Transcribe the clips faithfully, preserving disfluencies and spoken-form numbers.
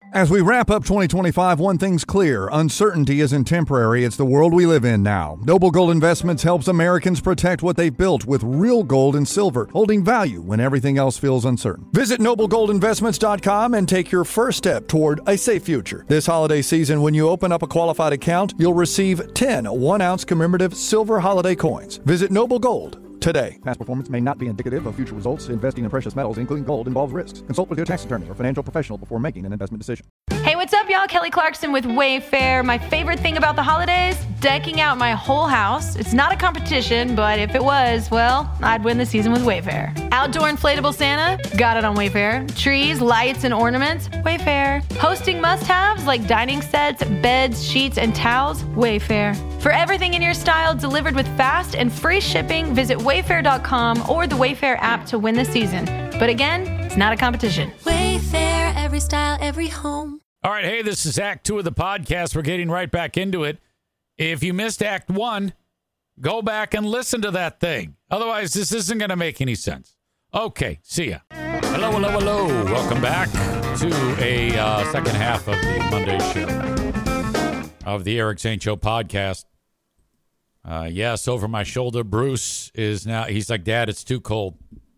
As we wrap up twenty twenty-five, one thing's clear. Uncertainty isn't temporary. It's the world we live in now. Noble Gold Investments helps Americans protect what they've built with real gold and silver, holding value when everything else feels uncertain. Visit noble gold investments dot com and take your first step toward a safe future. This holiday season, when you open up a qualified account, you'll receive ten one-ounce commemorative silver holiday coins. Visit Noble Gold today. Past performance may not be indicative of future results. Investing in precious metals, including gold, involves risks. Consult with your tax attorney or financial professional before making an investment decision. Hey, what's up, y'all? Kelly Clarkson with Wayfair. My favorite thing about the holidays? Decking out my whole house. It's not a competition, but if it was, well, I'd win the season with Wayfair. Outdoor inflatable Santa? Got it on Wayfair. Trees, lights, and ornaments? Wayfair. Hosting must-haves like dining sets, beds, sheets, and towels? Wayfair. For everything in your style delivered with fast and free shipping, visit wayfair dot com or the Wayfair app to win the season. But again, it's not a competition. Wayfair, every style, every home. All right, hey, this is Act Two of the podcast. We're getting right back into it. If you missed Act One, go back and listen to that thing. Otherwise, this isn't going to make any sense. Okay, see ya. Hello, hello, hello. Welcome back to a uh, second half of the Monday show of the Eric Zane Show podcast. Uh, yes, over my shoulder, Bruce is now, he's like, Dad, it's too cold.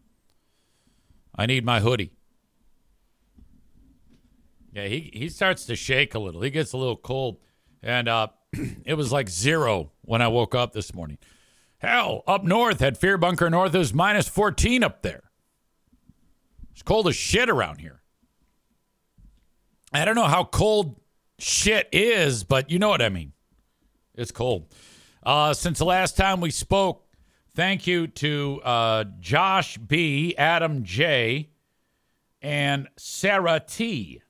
I need my hoodie. Yeah, he, he starts to shake a little. He gets a little cold. And uh, it was like zero when I woke up this morning. Hell, up north at Fear Bunker North, it was minus fourteen up there. It's cold as shit around here. I don't know how cold shit is, but you know what I mean. It's cold. Uh, since the last time we spoke, thank you to uh, Josh B., Adam J., and Sarah T.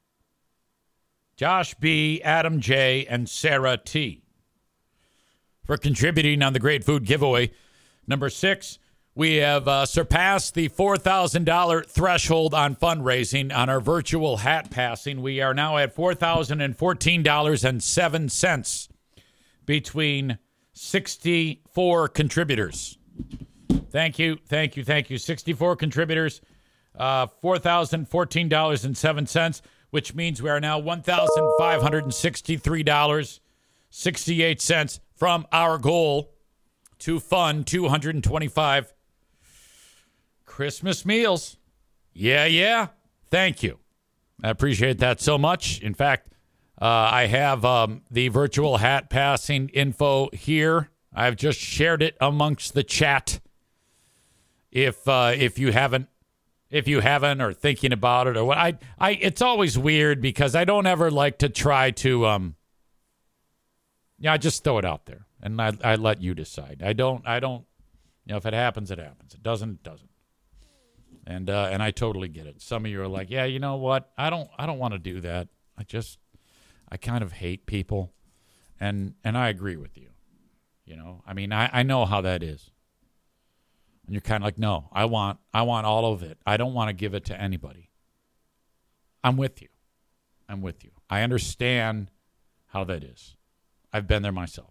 Josh B., Adam J., and Sarah T. for contributing on the Great Food Giveaway. Number six, we have uh, surpassed the four thousand dollars threshold on fundraising on our virtual hat passing. We are now at four thousand fourteen dollars and seven cents between sixty-four contributors. Thank you, thank you, thank you. sixty-four contributors, uh, four thousand fourteen dollars and seven cents, which means we are now one thousand five hundred sixty-three dollars and sixty-eight cents from our goal to fund two hundred twenty-five Christmas meals. Yeah, yeah. Thank you. I appreciate that so much. In fact, uh, I have um, the virtual hat passing info here. I've just shared it amongst the chat. If uh, if you haven't, if you haven't, or thinking about it, or what, I I it's always weird because I don't ever like to try to um. Yeah, I just throw it out there, and I I let you decide. I don't I don't, you know, if it happens, it happens. It doesn't, it doesn't. And uh, and I totally get it. Some of you are like, yeah, you know what? I don't I don't want to do that. I just I kind of hate people, and and I agree with you. You know, I mean, I, I know how that is. And you're kind of like, no, I want I want all of it. I don't want to give it to anybody. I'm with you. I'm with you. I understand how that is. I've been there myself.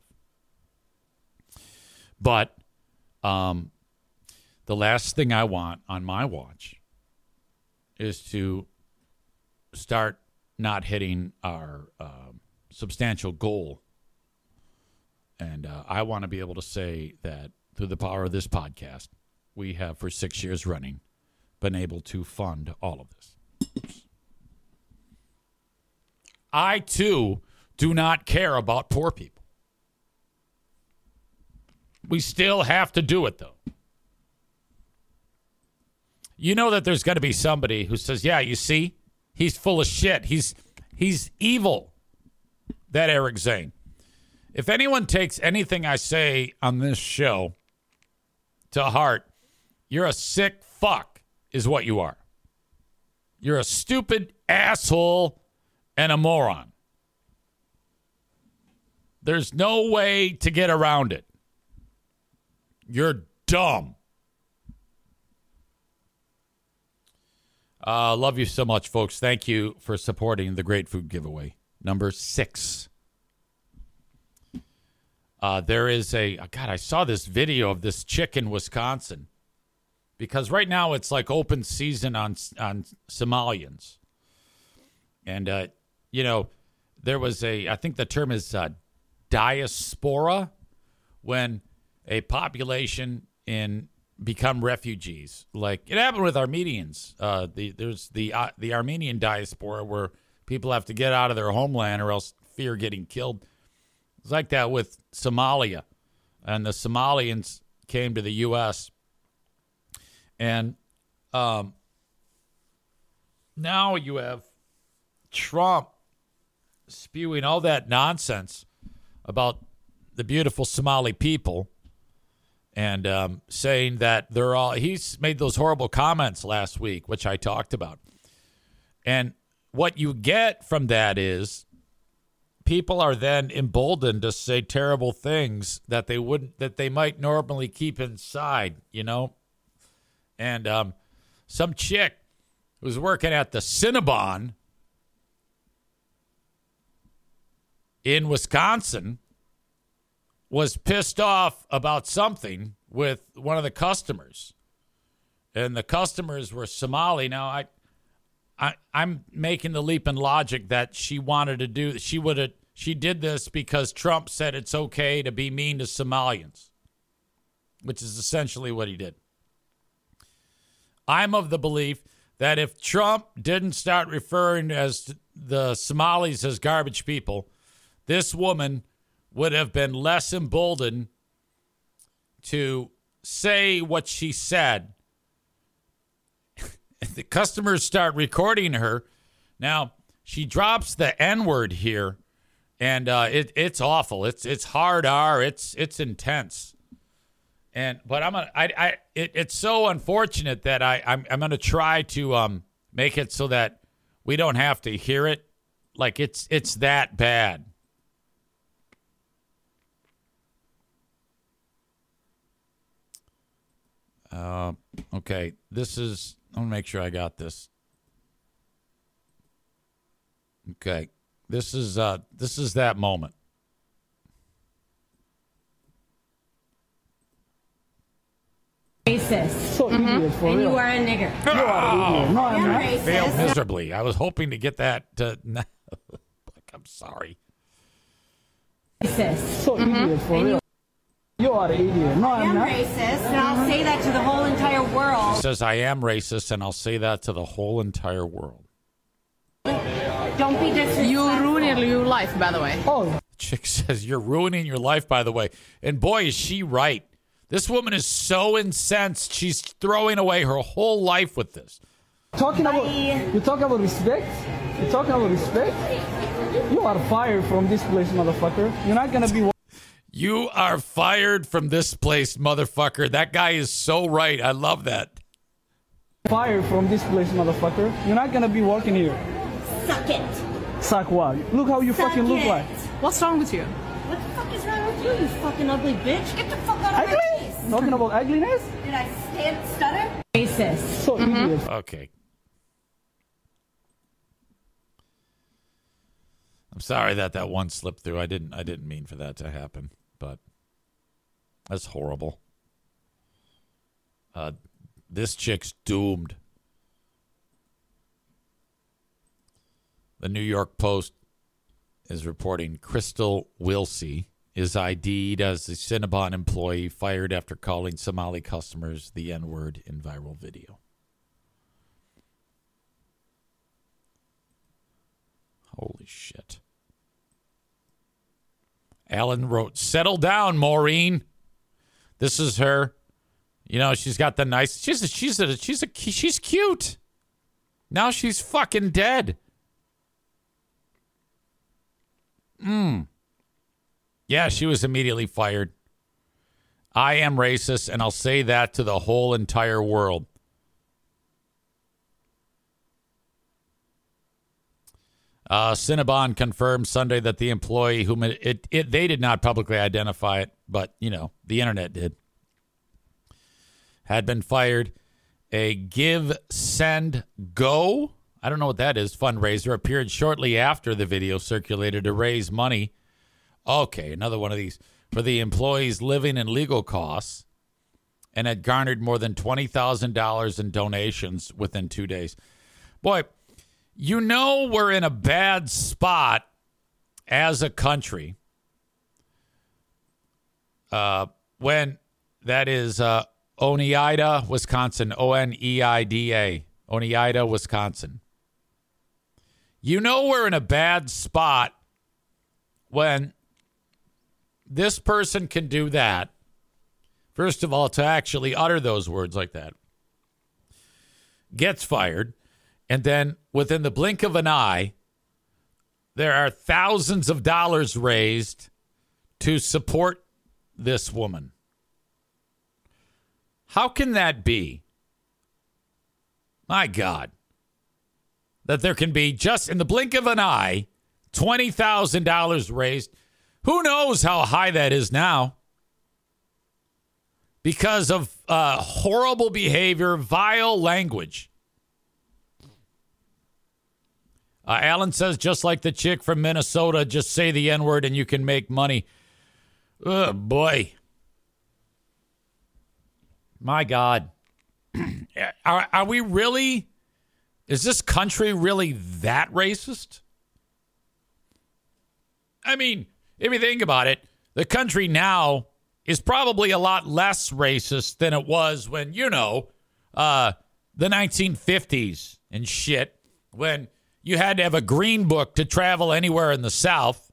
But um, the last thing I want on my watch is to start not hitting our uh, substantial goal. And uh, I want to be able to say that through the power of this podcast, we have for six years running been able to fund all of this. I, too, do not care about poor people. We still have to do it, though. You know that there's got to be somebody who says, yeah, you see, he's full of shit. He's he's evil, that Eric Zane. If anyone takes anything I say on this show to heart, you're a sick fuck is what you are. You're a stupid asshole and a moron. There's no way to get around it. You're dumb. Uh, love you so much, folks. Thank you for supporting the Great Food Giveaway. Number six. Uh, there is a, God, I saw this video of this chick in Wisconsin. Because right now it's like open season on, on Somalians. And, uh, you know, there was a, I think the term is uh, diaspora, when a population in become refugees. Like it happened with Armenians. Uh, the, there's the uh, the Armenian diaspora where people have to get out of their homeland or else fear getting killed. It's like that with Somalia. And the Somalians came to the U S And um, now you have Trump spewing all that nonsense about the beautiful Somali people and um, saying that they're all, he's made those horrible comments last week, which I talked about. And what you get from that is people are then emboldened to say terrible things that they wouldn't, that they might normally keep inside, you know? And um, some chick who's working at the Cinnabon in Wisconsin was pissed off about something with one of the customers. And the customers were Somali. Now, I, I, I'm making the leap in logic that she wanted to do, she would have, she did this because Trump said it's okay to be mean to Somalians, which is essentially what he did. I'm of the belief that if Trump didn't start referring as the Somalis as garbage people, this woman would have been less emboldened to say what she said. The customers start recording her. Now, she drops the N-word here, and uh, it, it's awful. It's it's hard R. It's it's intense. And but I'm gonna, I I it, it's so unfortunate that I I'm I'm gonna try to um make it so that we don't have to hear it. Like it's it's that bad. Uh, okay, this is, I want to make sure I got this. Okay, this is uh, this is that moment. Racist. So mm-hmm. idiot for and real. You are a nigger. Oh, you are idiot. No, I'm not. Racist. Failed miserably. I was hoping to get that. To, I'm sorry. Racist. So mm-hmm. idiot for and real. You are an idiot. No, I'm not. I am racist, and I'll say that to the whole entire world. She says, I am racist, and I'll say that to the whole entire world. Don't be disrespectful. You ruining your life, by the way. Oh. Chick says, you're ruining your life, by the way. And boy, is she right. This woman is so incensed. She's throwing away her whole life with this. Talking about, you talk about respect? You talking about respect? You are fired from this place, motherfucker. You're not going to be... You are fired from this place, motherfucker. That guy is so right. I love that. Fired from this place, motherfucker. You're not going to be working here. Suck it. Suck what? Look how you Suck fucking look it. like. What's wrong with you? What the fuck is wrong with you, you fucking ugly bitch? Get the fuck out of Ugly? my face. Talking about ugliness? Did I stand stutter? Racist. So mm-hmm. idiot. Okay. I'm sorry that that one slipped through. I didn't I didn't mean for that to happen, but that's horrible. Uh, this chick's doomed. The New York Post is reporting Crystal Wilsey is I D'd as a Cinnabon employee fired after calling Somali customers the N-word in viral video. Holy shit. Alan wrote, settle down, Maureen. This is her. You know, she's got the nice, she's a, she's a, she's a, she's cute. Now she's fucking dead. Mm. Yeah, she was immediately fired. I am racist, and I'll say that to the whole entire world. Uh, Cinnabon confirmed Sunday that the employee, whom it, it, it they did not publicly identify it, but, you know, the internet did, had been fired. A Give, Send, Go, I don't know what that is, fundraiser appeared shortly after the video circulated to raise money. Okay, another one of these for the employees' living and legal costs, and had garnered more than twenty thousand dollars in donations within two days. Boy, You know we're in a bad spot as a country uh, when that is uh, Oneida, Wisconsin, O N E I D A, Oneida, Wisconsin. You know we're in a bad spot when this person can do that. First of all, to actually utter those words like that, gets fired, and then within the blink of an eye, there are thousands of dollars raised to support this woman. How can that be? My God. That there can be, just in the blink of an eye, twenty thousand dollars raised. Who knows how high that is now? Because of uh, horrible behavior, vile language. Uh, Alan says, just like the chick from Minnesota, just say the N-word and you can make money. Oh, boy. My God. are, are we really... Is this country really that racist? I mean, if you think about it, the country now is probably a lot less racist than it was when, you know, uh, the nineteen fifties and shit, when you had to have a green book to travel anywhere in the South.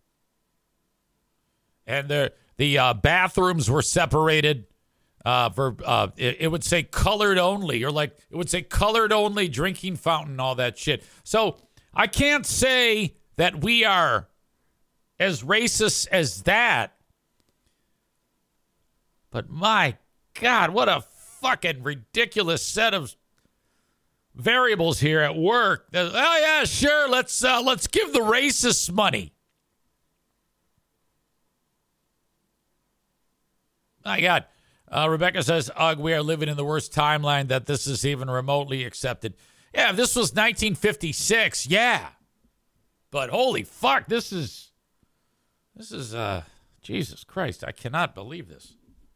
And the, the uh, bathrooms were separated. Uh, for uh, it, it would say colored only, or like it would say colored only drinking fountain, all that shit. So I can't say that we are as racist as that. But my God, what a fucking ridiculous set of variables here at work. Oh yeah, sure. Let's uh, let's give the racists money. My God. Uh, Rebecca says, Ugh, we are living in the worst timeline that this is even remotely accepted. Yeah, if this was nineteen fifty-six, yeah. But holy fuck, this is, this is, uh, Jesus Christ, I cannot believe this.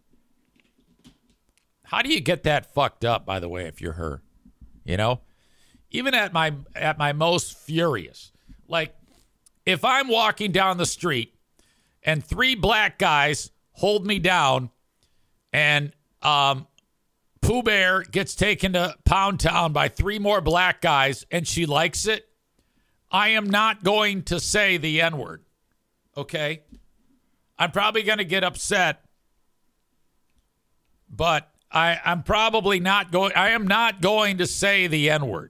How do you get that fucked up, by the way, if you're her? You know? Even at my, at my most furious. Like, if I'm walking down the street and three black guys hold me down, and um, Pooh Bear gets taken to Pound Town by three more black guys, and she likes it, I am not going to say the N-word, okay? I'm probably going to get upset, but I, I'm probably not going, I am not going to say the N-word.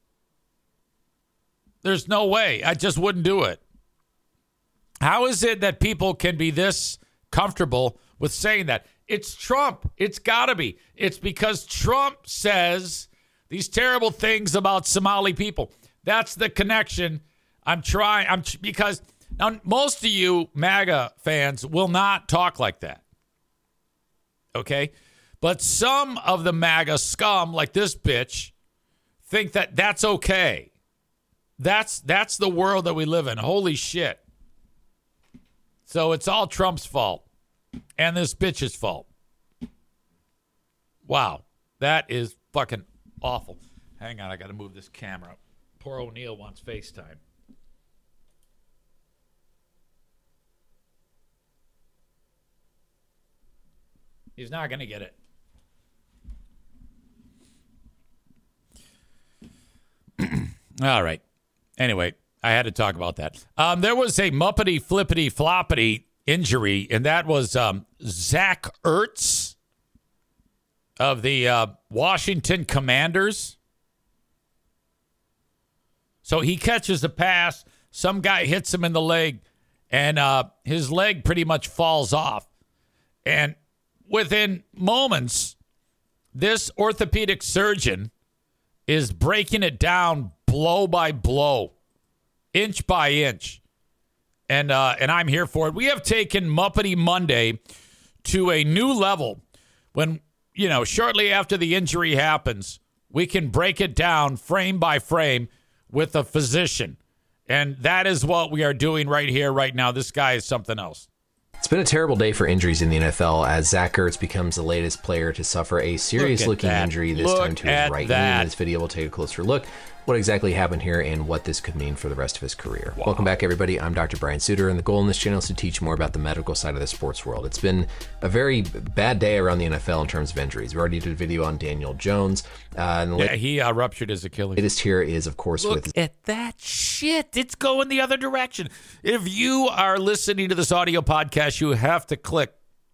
There's no way. I just wouldn't do it. How is it that people can be this comfortable with saying that? It's Trump. It's got to be. It's because Trump says these terrible things about Somali people. That's the connection I'm trying. I'm because now most of you MAGA fans will not talk like that. Okay? But some of the MAGA scum, like this bitch, think that that's okay. That's that's the world that we live in. Holy shit. So it's all Trump's fault. And this bitch's fault. Wow. That is fucking awful. Hang on, I got to move this camera. Poor O'Neill wants FaceTime. He's not going to get it. All right. Anyway, I had to talk about that. Um, there was a muppety flippity floppity injury, and that was um, Zach Ertz of the uh, Washington Commanders. So he catches a pass. Some guy hits him in the leg, and uh, his leg pretty much falls off. And within moments, this orthopedic surgeon is breaking it down blow by blow, inch by inch. And uh, and I'm here for it. We have taken Muppety Monday to a new level when, you know, shortly after the injury happens, we can break it down frame by frame with a physician. And that is what we are doing right here, right now. This guy is something else. It's been a terrible day for injuries in the N F L as Zach Ertz becomes the latest player to suffer a serious-looking injury, this look time to his right that. knee. In this video, we'll take a closer look. what exactly happened here and what this could mean for the rest of his career. Wow. Welcome back, everybody. I'm Doctor Brian Suter, and the goal in this channel is to teach more about the medical side of the sports world. It's been a very bad day around the N F L in terms of injuries. We already did a video on Daniel Jones. Uh, and the yeah, he uh, ruptured his Achilles. Latest here is, of course, Look with... at that shit. It's going the other direction. If you are listening to this audio podcast, you have to click,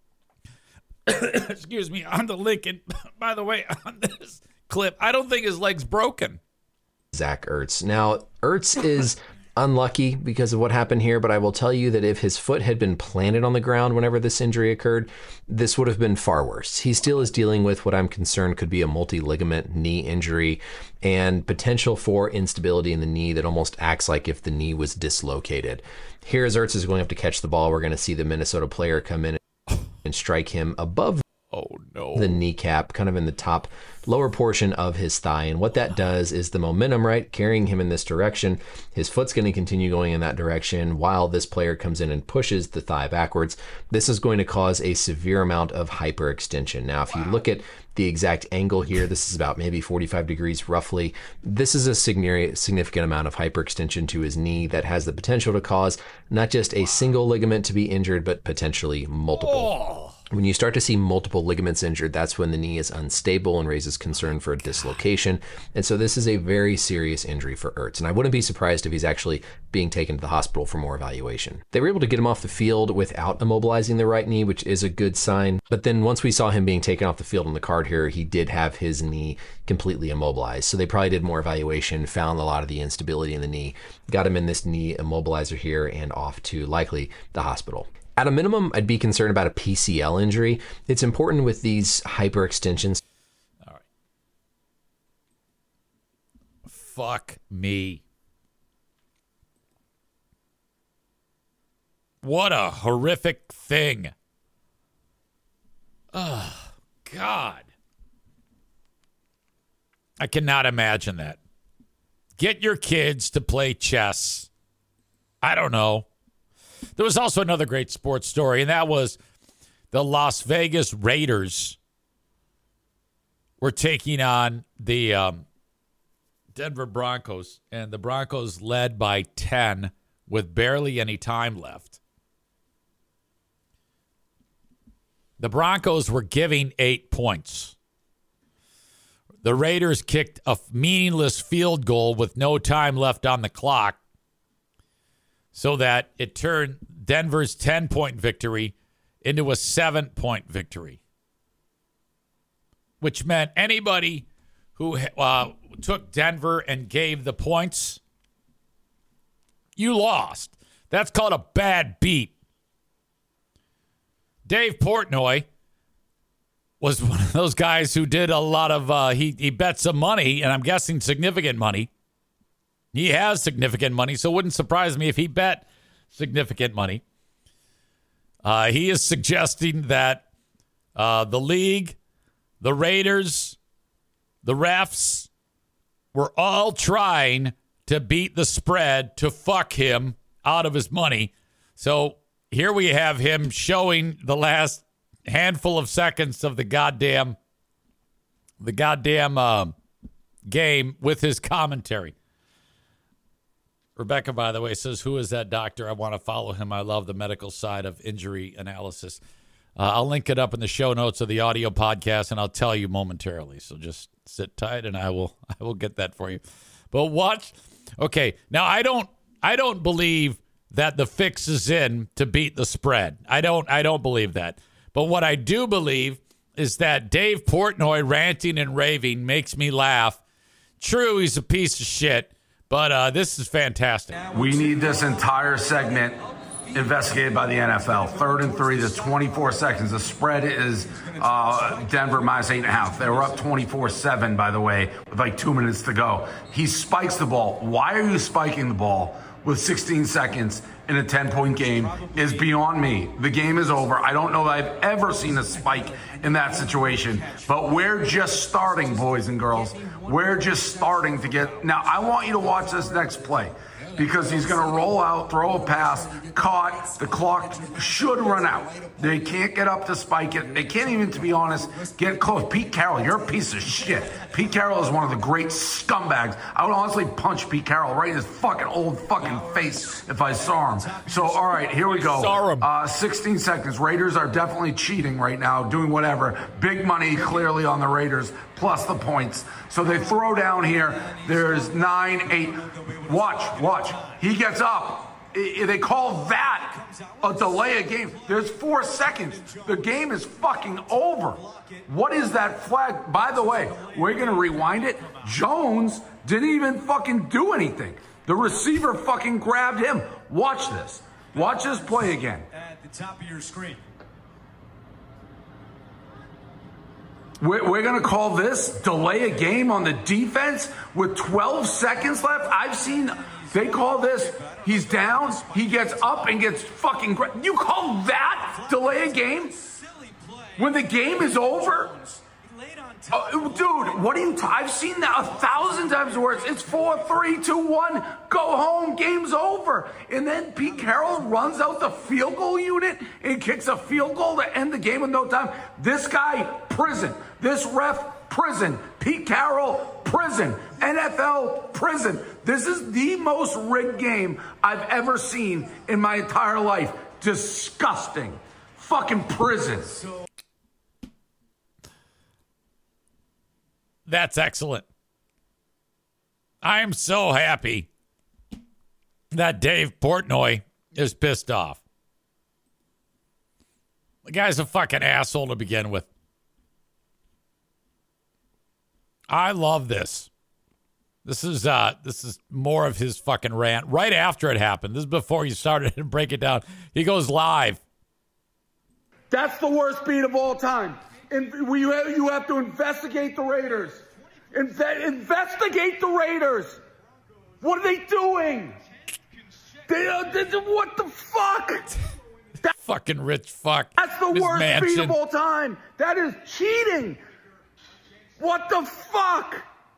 excuse me, on the link. And by the way, on this clip, I don't think his leg's broken. Zach Ertz. Now, Ertz is unlucky because of what happened here, but I will tell you that if his foot had been planted on the ground whenever this injury occurred, this would have been far worse. He still is dealing with what I'm concerned could be a multi-ligament knee injury and potential for instability in the knee that almost acts like if the knee was dislocated. Here, as Ertz is going to have to catch the ball, we're going to see the Minnesota player come in and strike him above oh, no. the kneecap, kind of in the top lower portion of his thigh. And what that does is the momentum, right, carrying him in this direction, his foot's going to continue going in that direction while this player comes in and pushes the thigh backwards. This is going to cause a severe amount of hyperextension. Now, if wow. you look at the exact angle here, this is about maybe forty-five degrees roughly. This is a significant amount of hyperextension to his knee that has the potential to cause not just a single ligament to be injured, but potentially multiple. Oh. When you start to see multiple ligaments injured, that's when the knee is unstable and raises concern for a dislocation. And so this is a very serious injury for Ertz. And I wouldn't be surprised if he's actually being taken to the hospital for more evaluation. They were able to get him off the field without immobilizing the right knee, which is a good sign. But then once we saw him being taken off the field on the card here, he did have his knee completely immobilized. So they probably did more evaluation, found a lot of the instability in the knee, got him in this knee immobilizer here and off to likely the hospital. At a minimum, I'd be concerned about a P C L injury. It's important with these hyperextensions. All right. Fuck me. What a horrific thing. Oh, God. I cannot imagine that. Get your kids to play chess. I don't know. There was also another great sports story, and that was the Las Vegas Raiders were taking on the um, Denver Broncos, and the Broncos led by ten with barely any time left. The Broncos were giving eight points. The Raiders kicked a meaningless field goal with no time left on the clock, so that it turned Denver's ten-point victory into a seven-point victory, which meant anybody who uh, took Denver and gave the points, you lost. That's called a bad beat. Dave Portnoy was one of those guys who did a lot of, uh, he, he bet some money, and I'm guessing significant money. He has significant money, so it wouldn't surprise me if he bet significant money. Uh, he is suggesting that uh, the league, the Raiders, the refs were all trying to beat the spread to fuck him out of his money. So here we have him showing the last handful of seconds of the goddamn, the goddamn uh, game with his commentary. Rebecca, by the way, says, who is that doctor? I want to follow him. I love the medical side of injury analysis. Uh, I'll link it up in the show notes of the audio podcast, and I'll tell you momentarily. So just sit tight, and I will I will get that for you. But watch. Okay, now I don't I don't believe that the fix is in to beat the spread. I don't I don't believe that. But what I do believe is that Dave Portnoy ranting and raving makes me laugh. True, he's a piece of shit. But uh, this is fantastic. We need this entire segment investigated by the N F L. Third and three, the twenty-four seconds. The spread is uh, Denver minus eight and a half. They were up twenty-four seven, by the way, with like two minutes to go. He spikes the ball. Why are you spiking the ball with sixteen seconds in a ten-point game is beyond me. The game is over. I don't know that I've ever seen a spike in that situation. But we're just starting, boys and girls. We're just starting to get... Now, I want you to watch this next play. because he's going to roll out, throw a pass, caught. The clock should run out. They can't get up to spike it. They can't even, to be honest, get close. Pete Carroll, you're a piece of shit. Pete Carroll is one of the great scumbags. I would honestly punch Pete Carroll right in his fucking old fucking face if I saw him. So, all right, here we go. Saw him. Uh, sixteen seconds. Raiders are definitely cheating right now, doing whatever. Big money clearly on the Raiders, plus the points. So they throw down here. There's nine, eight. Watch, watch. He gets up. I- They call that a delay of game. There's four seconds. The game is fucking over. What is that flag? By the way, we're going to rewind it. Jones didn't even fucking do anything. The receiver fucking grabbed him. Watch this. Watch this play again. At the top of your screen. We're, we're going to call this delay a game on the defense with twelve seconds left. I've seen, they call this, he's down, he gets up and gets fucking, gra- you call that delay a game? When the game is over? Oh, dude, what do you, t- I've seen that a thousand times worse. It's four, three, two, one, go home, game's over. And then Pete Carroll runs out the field goal unit and kicks a field goal to end the game with no time. This guy, prison. This ref, prison. Pete Carroll, prison. N F L, prison. This is the most rigged game I've ever seen in my entire life. Disgusting. Fucking prison. That's excellent. I am so happy that Dave Portnoy is pissed off. The guy's a fucking asshole to begin with. I love this. This is uh this is more of his fucking rant right after it happened. This is before you started to break it down. He goes live. That's the worst beat of all time. And we, you have to investigate the Raiders. Inve- investigate the Raiders. What are they doing? They, uh, they, what the fuck? That fucking rich fuck. That's the His worst mansion. beat of all time. That is cheating. What the fuck?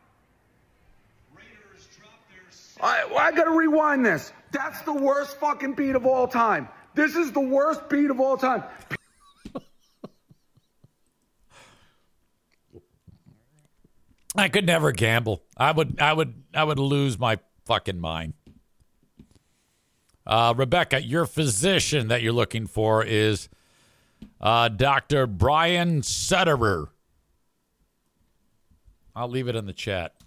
I, I gotta rewind this. That's the worst fucking beat of all time. This is the worst beat of all time. I could never gamble. I would I would I would lose my fucking mind. Uh, Rebecca, your physician that you're looking for is uh, Doctor Brian Sutterer. I'll leave it in the chat.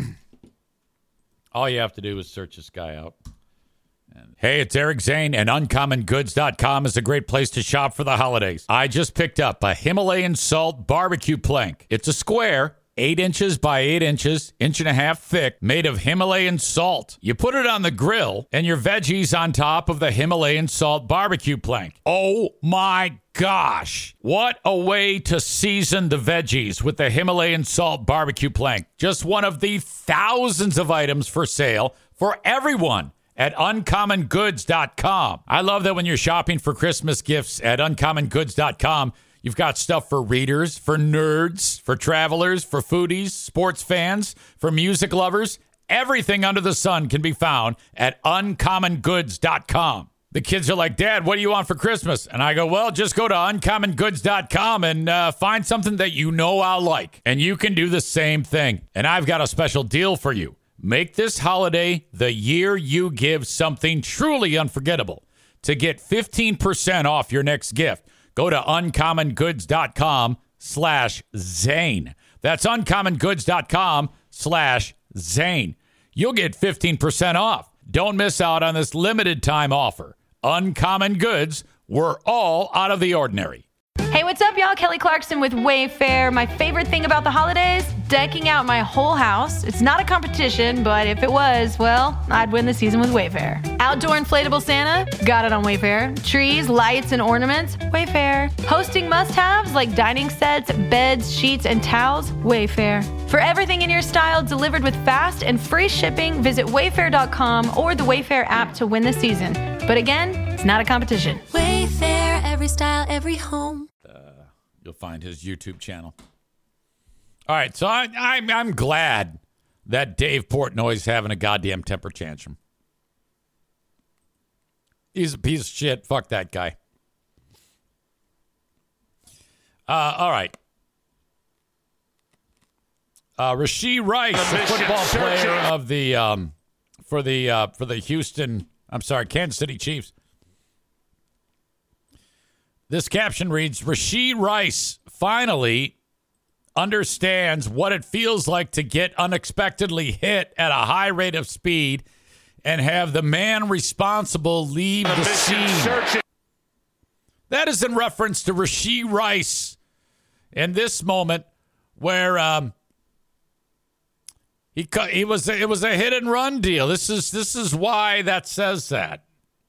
All you have to do is search this guy out. And hey, it's Eric Zane, and uncommon goods dot com is a great place to shop for the holidays. I just picked up a Himalayan salt barbecue plank. It's a square, eight inches by eight inches, inch and a half thick, made of Himalayan salt. You put it on the grill, and your veggies on top of the Himalayan salt barbecue plank. Oh my gosh. What a way to season the veggies with the Himalayan salt barbecue plank. Just one of the thousands of items for sale for everyone at uncommon goods dot com. I love that when you're shopping for Christmas gifts at uncommon goods dot com, you've got stuff for readers, for nerds, for travelers, for foodies, sports fans, for music lovers. Everything under the sun can be found at uncommon goods dot com. The kids are like, Dad, what do you want for Christmas? And I go, well, just go to uncommon goods dot com and uh, find something that you know I'll like. And you can do the same thing. And I've got a special deal for you. Make this holiday the year you give something truly unforgettable. To get fifteen percent off your next gift, go to uncommon goods dot com slash Zane. That's uncommon goods dot com slash Zane. You'll get fifteen percent off. Don't miss out on this limited time offer. Uncommon Goods, we're all out of the ordinary. Hey, what's up, y'all? Kelly Clarkson with Wayfair. My favorite thing about the holidays? Decking out my whole house. It's not a competition, but if it was, well, I'd win the season with Wayfair. Outdoor inflatable Santa? Got it on Wayfair. Trees, lights, and ornaments? Wayfair. Hosting must-haves like dining sets, beds, sheets, and towels? Wayfair. For everything in your style delivered with fast and free shipping, visit wayfair dot com or the Wayfair app to win the season. But again, it's not a competition. Wayfair, every style, every home. You'll find his YouTube channel. All right, so I, I'm I'm glad that Dave Portnoy's having a goddamn temper tantrum. He's a piece of shit. Fuck that guy. Uh, all right. Uh, Rashee Rice, the football player of the um, for the uh, for the Houston, I'm sorry, Kansas City Chiefs. This caption reads: Rashee Rice finally understands what it feels like to get unexpectedly hit at a high rate of speed and have the man responsible leave the scene. Searching. That is in reference to Rashee Rice in this moment where um, he he was it was a hit and run deal. This is this is why that says that.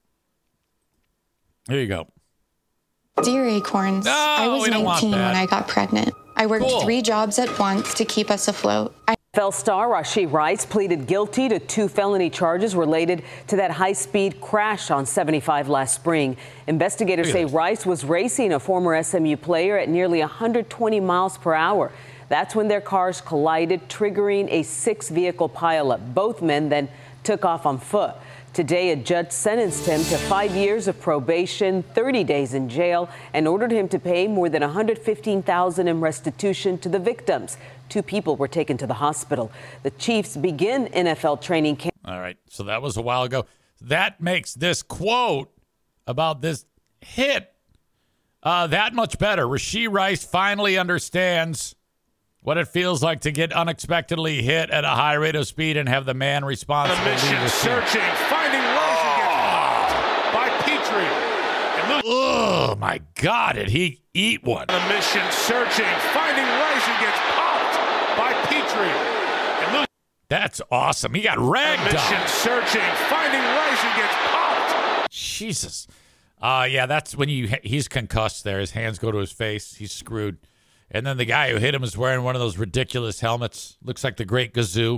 Here you go. Dear Acorns, no, I was nineteen when I got pregnant. I worked cool. three jobs at once to keep us afloat. I- N F L star Rashee Rice pleaded guilty to two felony charges related to that high-speed crash on seventy-five last spring. Investigators say Rice was racing a former S M U player at nearly one hundred twenty miles per hour. That's when their cars collided, triggering a six-vehicle pileup. Both men then took off on foot. Today, a judge sentenced him to five years of probation, thirty days in jail, and ordered him to pay more than one hundred fifteen thousand dollars in restitution to the victims. Two people were taken to the hospital. The Chiefs begin N F L training camp. All right, so that was a while ago. That makes this quote about this hit uh, that much better. Rashee Rice finally understands what it feels like to get unexpectedly hit at a high rate of speed and have the man responsible leave the scene. Searching, finding Rice and gets popped by Petrie. Oh, my God, did he eat one? The mission searching, finding Rice and gets popped by Petrie. And that's awesome. He got ragged on. Mission searching, finding Rice and gets popped. Jesus. Uh, yeah, that's when you he's concussed there. His hands go to his face. He's screwed. And then the guy who hit him is wearing one of those ridiculous helmets. Looks like the Great Gazoo.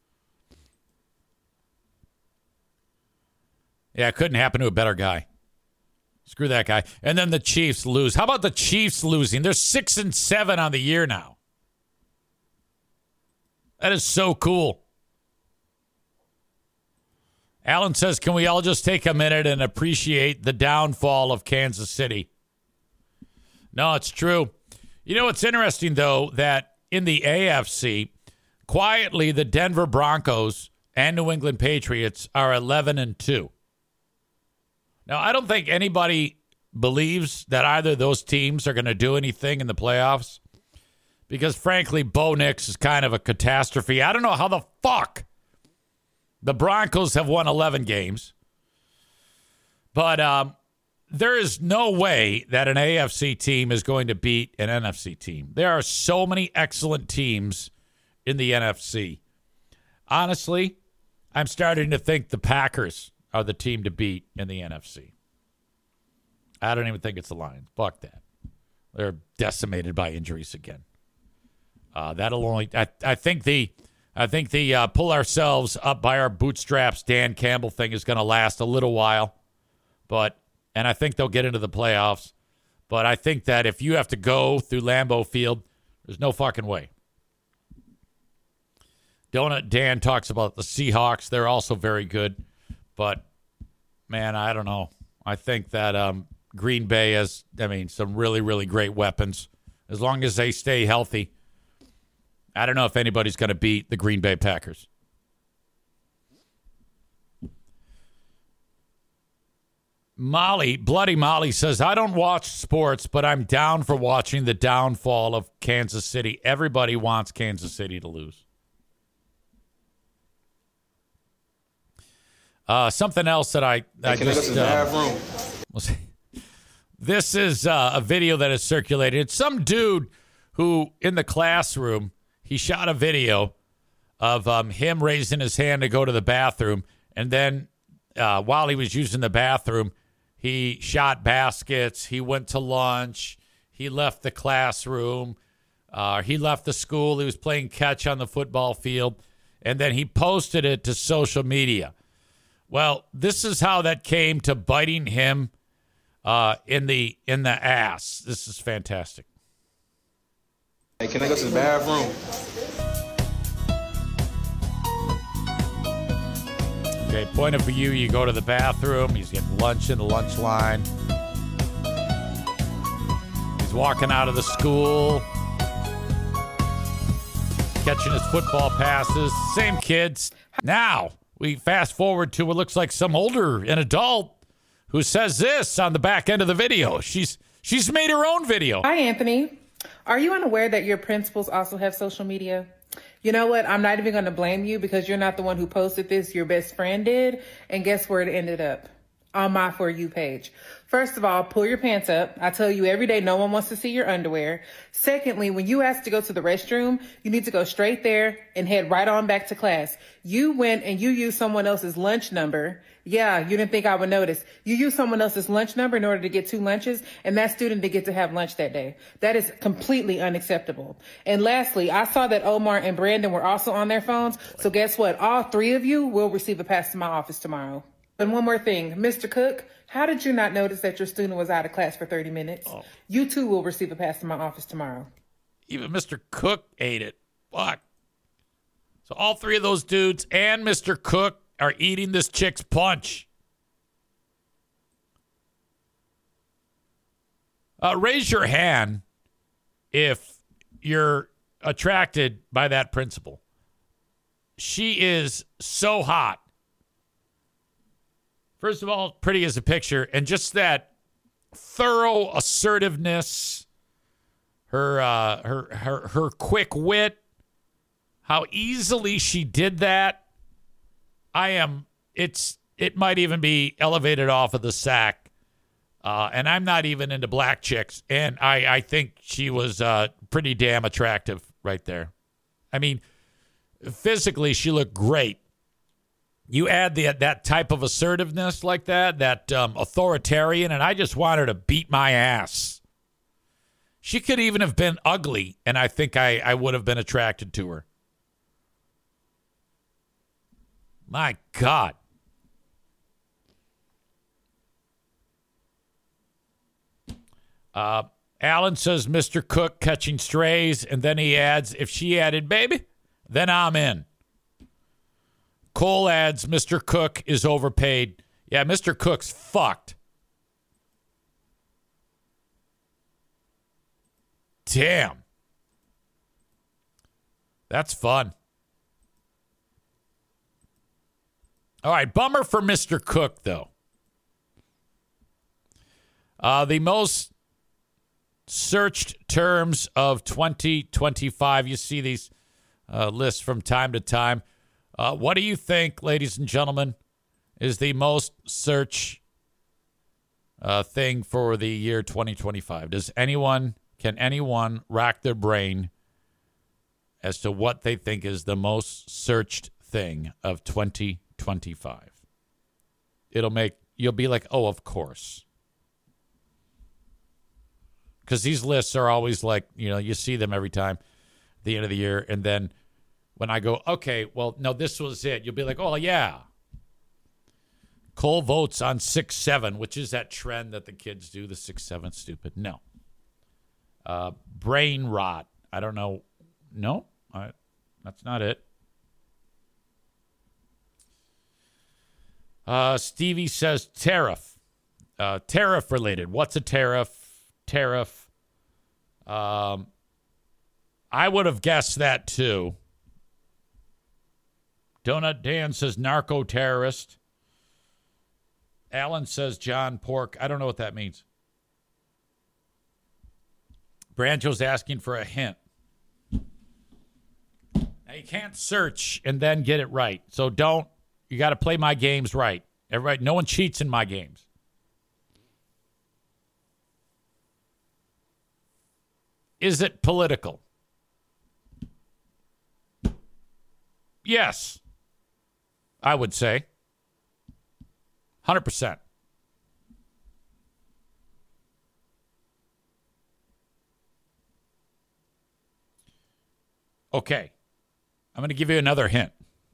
Yeah, it couldn't happen to a better guy. Screw that guy. And then the Chiefs lose. How about the Chiefs losing? They're six and seven on the year now. That is so cool. Alan says, can we all just take a minute and appreciate the downfall of Kansas City? No, it's true. You know, it's interesting, though, that in the A F C, quietly the Denver Broncos and New England Patriots are eleven and two. Now, I don't think anybody believes that either of those teams are going to do anything in the playoffs because, frankly, Bo Nix is kind of a catastrophe. I don't know how the fuck the Broncos have won eleven games, but um, there is no way that an A F C team is going to beat an N F C team. There are so many excellent teams in the N F C. Honestly, I'm starting to think the Packers are the team to beat in the N F C. I don't even think it's the Lions. Fuck that. They're decimated by injuries again. Uh, that'll only. I, I think the. I think the uh, pull ourselves up by our bootstraps Dan Campbell thing is going to last a little while, but and I think they'll get into the playoffs. But I think that if you have to go through Lambeau Field, there's no fucking way. Donut Dan talks about the Seahawks. They're also very good. But, man, I don't know. I think that um, Green Bay has, I mean, some really, really great weapons. As long as they stay healthy, I don't know if anybody's going to beat the Green Bay Packers. Molly, Bloody Molly says, I don't watch sports, but I'm down for watching the downfall of Kansas City. Everybody wants Kansas City to lose. Uh, something else that I, I hey, just uh, we'll see. This is uh, a video that is circulated. It's some dude who, in the classroom, he shot a video of um, him raising his hand to go to the bathroom, and then uh, while he was using the bathroom, he shot baskets. He went to lunch. He left the classroom. Uh, he left the school. He was playing catch on the football field, and then he posted it to social media. Well, this is how that came to biting him uh, in the in the ass. This is fantastic. Hey, can I go to the bathroom? Okay, point of view, you go to the bathroom. He's getting lunch in the lunch line. He's walking out of the school. Catching his football passes. Same kids. Now, we fast forward to what looks like some older, an adult, who says this on the back end of the video. She's she's made her own video. Hi, Anthony. Are you unaware that your principals also have social media? You know what? I'm not even going to blame you because you're not the one who posted this. Your best friend did. And guess where it ended up? On my For You page. First of all, pull your pants up. I tell you every day, no one wants to see your underwear. Secondly, when you ask to go to the restroom, you need to go straight there and head right on back to class. You went and you used someone else's lunch number. Yeah, you didn't think I would notice. You used someone else's lunch number in order to get two lunches, and that student didn't get to have lunch that day. That is completely unacceptable. And lastly, I saw that Omar and Brandon were also on their phones. So guess what? All three of you will receive a pass to my office tomorrow. And one more thing, Mister Cook, how did you not notice that your student was out of class for thirty minutes? Oh. You too will receive a pass to my office tomorrow. Even Mister Cook ate it. Fuck. So all three of those dudes and Mister Cook are eating this chick's punch. Uh, raise your hand if you're attracted by that principal. She is so hot. First of all, pretty as a picture, and just that thorough assertiveness, her uh, her her her quick wit, how easily she did that. I am. It's. It might even be elevated off of the sack, uh, and I'm not even into black chicks, and I I think she was uh, pretty damn attractive right there. I mean, physically she looked great. You add the, that type of assertiveness like that, that um, authoritarian, and I just want her to beat my ass. She could even have been ugly, and I think I, I would have been attracted to her. My God. Uh, Alan says Mister Cook catching strays, and then he adds, if she added baby, then I'm in. Cole adds, Mister Cook is overpaid. Yeah, Mister Cook's fucked. Damn. That's fun. All right, bummer for Mister Cook, though. Uh, the most searched terms of twenty twenty-five. You see these uh, lists from time to time. Uh, what do you think, ladies and gentlemen, is the most search uh, thing for the year twenty twenty-five? Does anyone, can anyone rack their brain as to what they think is the most searched thing of twenty twenty-five? It'll make, you'll be like, oh, of course. Because these lists are always like, you know, you see them every time at the end of the year, and then when I go, okay, well, no, this was it. You'll be like, oh, yeah. Cole votes on six seven, which is that trend that the kids do, the six seven stupid. No. Uh, brain rot. I don't know. No, I, that's not it. Uh, Stevie says tariff. Uh, tariff related. What's a tariff? Tariff. Um, I would have guessed that too. Donut Dan says narco-terrorist. Alan says John Pork. I don't know what that means. Brancho's asking for a hint. Now, you can't search and then get it right. So don't. You got to play my games right. Everybody, no one cheats in my games. Is it political? Yes. I would say. one hundred percent. Okay. I'm going to give you another hint.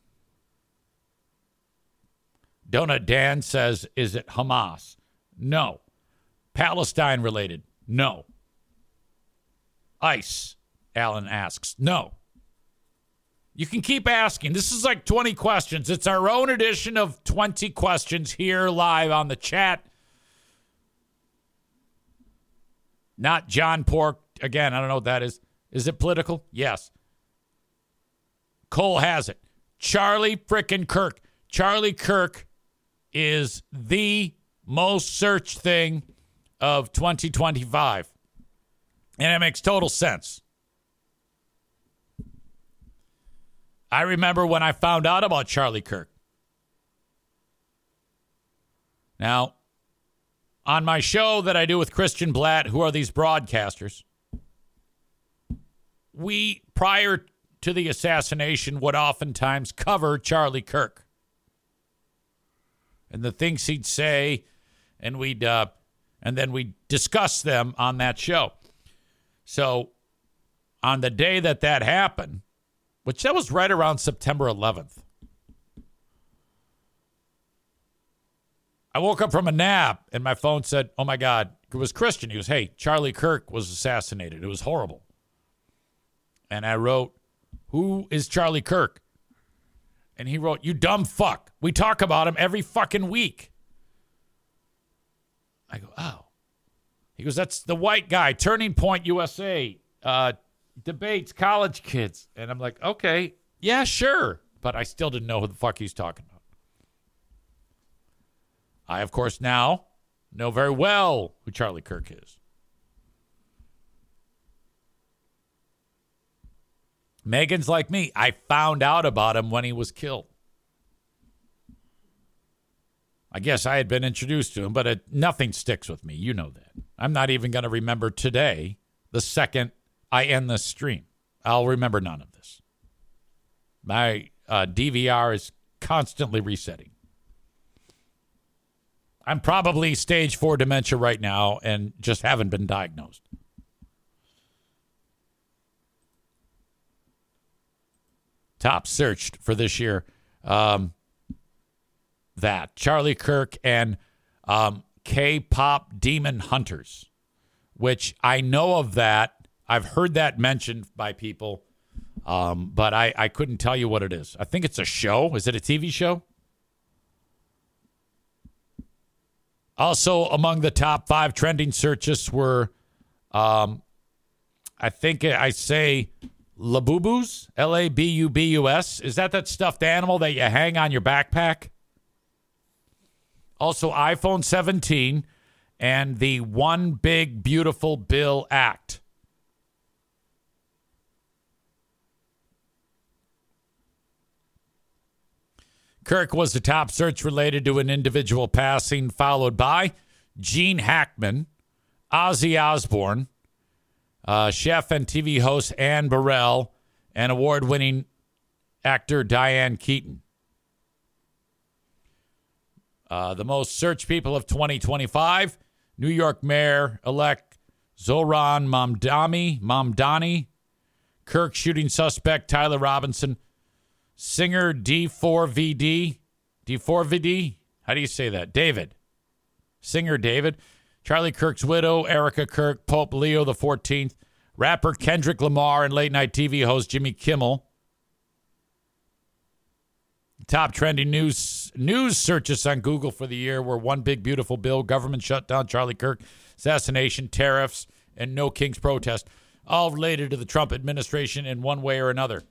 Donut Dan says, is it Hamas? No. Palestine related? No. ICE? Alan asks. No. You can keep asking. This is like twenty questions. It's our own edition of twenty questions here live on the chat. Not John Pork. Again, I don't know what that is. Is it political? Yes. Cole has it. Charlie frickin' Kirk. Charlie Kirk is the most searched thing of twenty twenty-five. And it makes total sense. I remember when I found out about Charlie Kirk. Now, on my show that I do with Christian Blatt, who are these broadcasters, we, prior to the assassination, would oftentimes cover Charlie Kirk. And the things he'd say, and we'd, uh, and then we'd discuss them on that show. So, on the day that that happened, which that was right around September eleventh, I woke up from a nap and my phone said, oh my God, it was Christian. He goes, hey, Charlie Kirk was assassinated. It was horrible. And I wrote, who is Charlie Kirk? And he wrote, you dumb fuck. We talk about him every fucking week. I go, oh. He goes, that's the white guy, Turning Point U S A, uh, debates, college kids. And I'm like, okay, yeah, sure. But I still didn't know who the fuck he's talking about. I, of course, now know very well who Charlie Kirk is. Megan's like me. I found out about him when he was killed. I guess I had been introduced to him, but it, nothing sticks with me. You know that. I'm not even going to remember today, the second I end this stream. I'll remember none of this. My uh, D V R is constantly resetting. I'm probably stage four dementia right now and just haven't been diagnosed. Top searched for this year. Um, that. Charlie Kirk and um, K-pop Demon Hunters, which I know of that. I've heard that mentioned by people, um, but I, I couldn't tell you what it is. I think it's a show. Is it a T V show? Also, among the top five trending searches were, um, I think I say, Labubus, L A B U B U S. Is that that stuffed animal that you hang on your backpack? Also, iPhone seventeen and the One Big Beautiful Bill Act. Kirk was the top search related to an individual passing, followed by Gene Hackman, Ozzy Osbourne, uh, chef and T V host Anne Burrell, and award-winning actor Diane Keaton. Uh, the most searched people of twenty twenty-five, New York Mayor-elect Zohran Mamdani, Mamdani, Kirk shooting suspect Tyler Robinson, singer D four V D, D four V D, how do you say that? David. Singer David. Charlie Kirk's widow, Erica Kirk, Pope Leo the fourteenth, rapper Kendrick Lamar, and late-night T V host Jimmy Kimmel. Top trending news news searches on Google for the year were One Big Beautiful Bill, government shutdown, Charlie Kirk, assassination, tariffs, and No Kings protest, all related to the Trump administration in one way or another.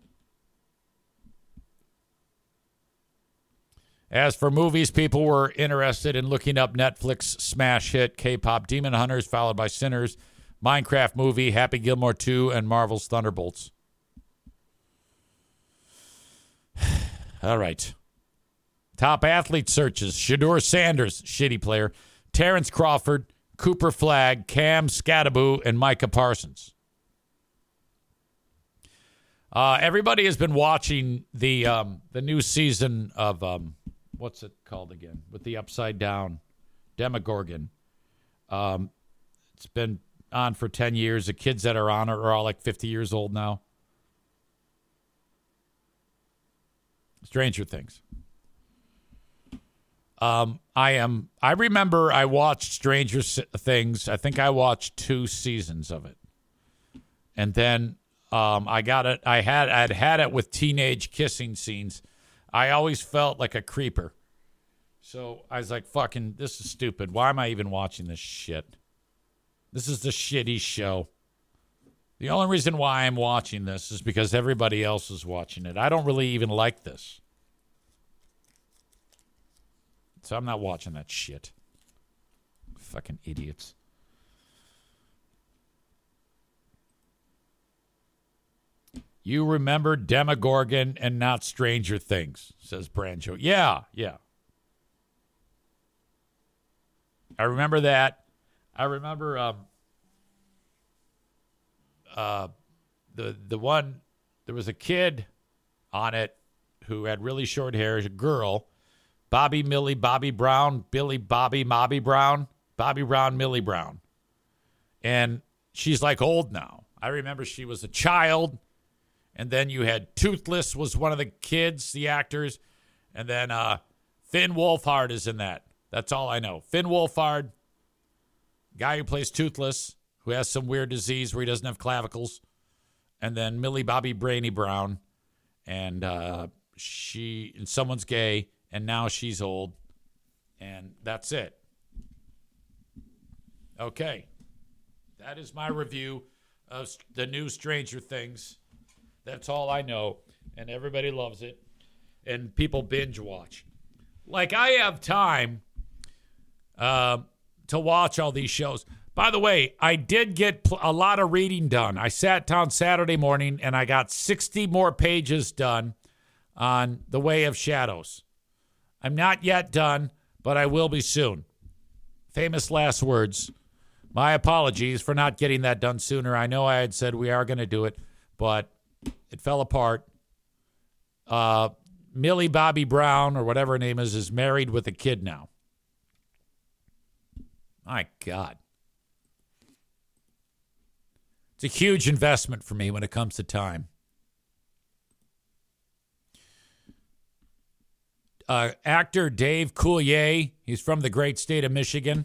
As for movies, people were interested in looking up Netflix smash hit K-pop Demon Hunters, followed by Sinners, Minecraft movie, Happy Gilmore two, and Marvel's Thunderbolts. All right. Top athlete searches. Shedeur Sanders, shitty player. Terrence Crawford, Cooper Flagg, Cam Scattaboo, and Micah Parsons. Uh, everybody has been watching the um, the new season of, um, what's it called again? With the upside down Demogorgon. Um, it's been on for ten years. The kids that are on it are all like fifty years old now. Stranger Things. Um, I am. I remember I watched Stranger Things. I think I watched two seasons of it, and then Um, I got it. I had I'd had it with teenage kissing scenes. I always felt like a creeper. So I was like, fucking, this is stupid. Why am I even watching this shit? This is the shitty show. The only reason why I'm watching this is because everybody else is watching it. I don't really even like this. So I'm not watching that shit. Fucking idiots. You remember Demogorgon and not Stranger Things, says Branjo. Yeah, yeah. I remember that. I remember um, uh, the the one, there was a kid on it who had really short hair, a girl. Bobby, Millie, Bobby Brown, Billy, Bobby, Mobby Brown, Bobby Brown, Millie Brown. And she's like old now. I remember she was a child. And then you had Toothless was one of the kids, the actors. And then uh, Finn Wolfhard is in that. That's all I know. Finn Wolfhard, guy who plays Toothless, who has some weird disease where he doesn't have clavicles. And then Millie Bobby Brainy Brown. And uh, she, and someone's gay, and now she's old. And that's it. Okay. That is my review of the new Stranger Things. That's all I know. And everybody loves it. And people binge watch. Like, I have time uh, to watch all these shows. By the way, I did get pl- a lot of reading done. I sat down Saturday morning and I got sixty more pages done on The Way of Shadows. I'm not yet done, but I will be soon. Famous last words. My apologies for not getting that done sooner. I know I had said we are going to do it, but it fell apart. Uh, Millie Bobby Brown, or whatever her name is, is married with a kid now. My God. It's a huge investment for me when it comes to time. Uh, actor Dave Coulier, he's from the great state of Michigan.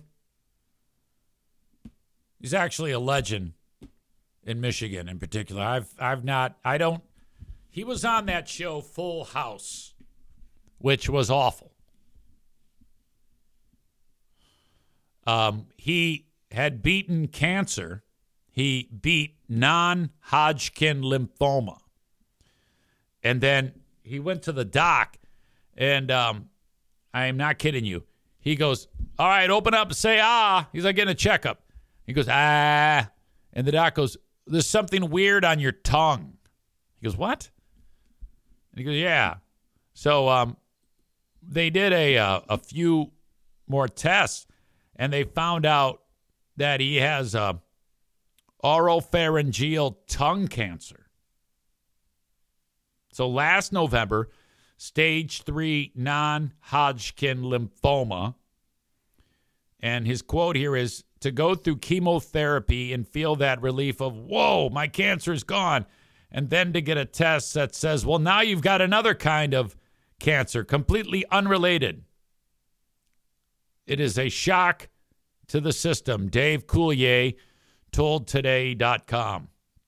He's actually a legend in Michigan in particular. I've I've not, I don't, he was on that show Full House, which was awful. Um, he had beaten cancer. He beat non-Hodgkin lymphoma. And then he went to the doc, and um, I am not kidding you. He goes, all right, open up and say ah. He's like getting a checkup. He goes, ah. And the doc goes, there's something weird on your tongue. He goes, what? And he goes, yeah. So um, they did a, uh, a few more tests, and they found out that he has uh, oropharyngeal tongue cancer. So last November, stage three non-Hodgkin lymphoma. And his quote here is, to go through chemotherapy and feel that relief of, whoa, my cancer is gone. And then to get a test that says, well, now you've got another kind of cancer, completely unrelated. It is a shock to the system. Dave Coulier told today dot com.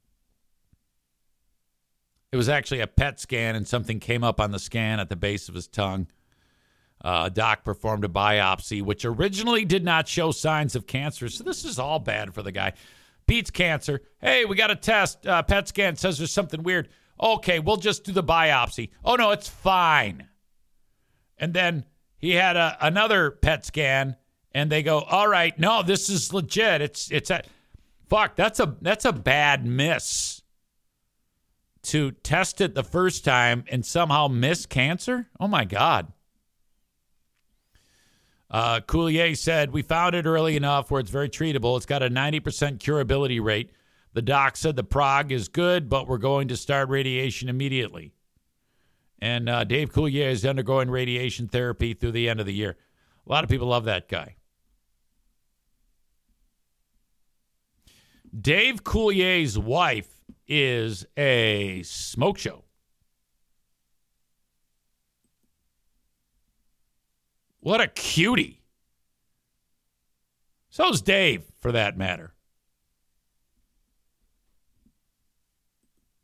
It was actually a P E T scan, and something came up on the scan at the base of his tongue. Uh, a doc performed a biopsy, which originally did not show signs of cancer. So this is all bad for the guy. Beats cancer. Hey, we got a test. Uh, P E T scan says there's something weird. Okay, we'll just do the biopsy. Oh, no, it's fine. And then he had a, another P E T scan, and they go, all right, no, this is legit. It's it's a fuck. That's a that's a bad miss. To test it the first time and somehow miss cancer? Oh, my God. Uh, Coulier said, we found it early enough where it's very treatable. It's got a ninety percent curability rate. The doc said the prog is good, but we're going to start radiation immediately. And uh, Dave Coulier is undergoing radiation therapy through the end of the year. A lot of people love that guy. Dave Coulier's wife is a smoke show. What a cutie. So's Dave, for that matter.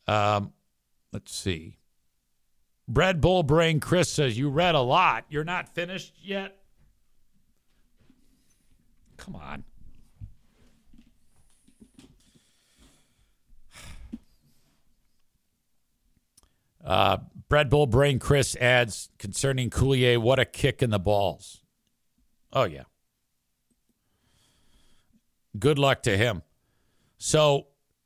Um, let's see. Bread Bull Brain Chris says, you read a lot. You're not finished yet? Come on. Uh, Bread Bull Brain Chris adds concerning Coulier, what a kick in the balls. Oh, yeah. Good luck to him. So,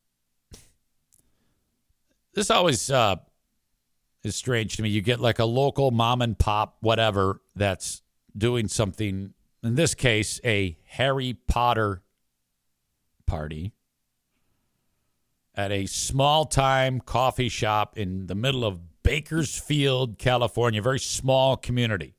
this always uh, is strange to me. You get like a local mom and pop, whatever, that's doing something, in this case, a Harry Potter party at a small-time coffee shop in the middle of Bakersfield, California, a very small community.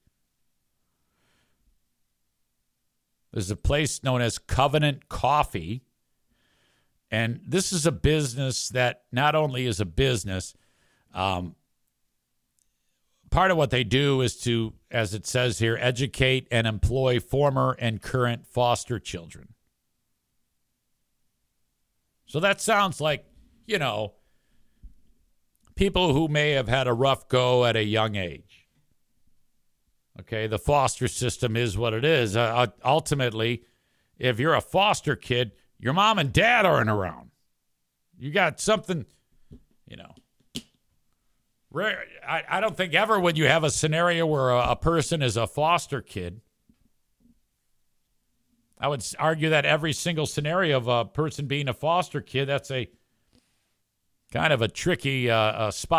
There's a place known as Covenant Coffee, and this is a business that not only is a business, um, part of what they do is to, as it says here, educate and employ former and current foster children. So that sounds like, you know, people who may have had a rough go at a young age. Okay, the foster system is what it is. Uh, ultimately, if you're a foster kid, your mom and dad aren't around. You got something, you know. Rare. I, I don't think ever would you have a scenario where a, a person is a foster kid. I would argue that every single scenario of a person being a foster kid, that's a kind of a tricky uh, uh, spot.